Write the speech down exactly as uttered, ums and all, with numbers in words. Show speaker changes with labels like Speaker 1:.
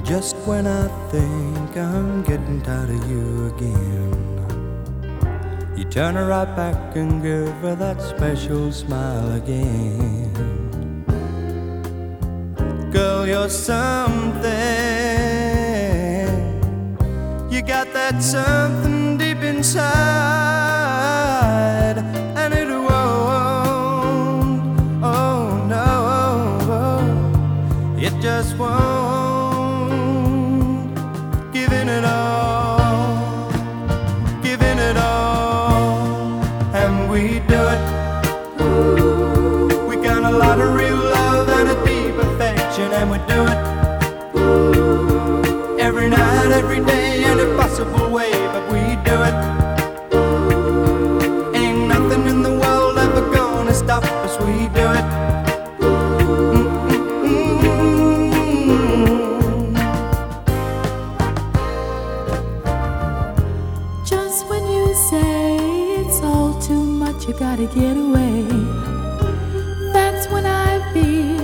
Speaker 1: Just when I think I'm getting tired of you again, you turn her right back and give her that special smile again. Girl, you're something. You got that something deep inside, and it won't, oh no, it just won't. Giving it all, giving it all, and we do it. We got a lot of real love and a deep affection, and we do it every night, every day, any possible way, but we do it. Ain't nothing in the world ever gonna stop us, we do it.
Speaker 2: Just when you say it's all too much, you gotta get away, that's when I feel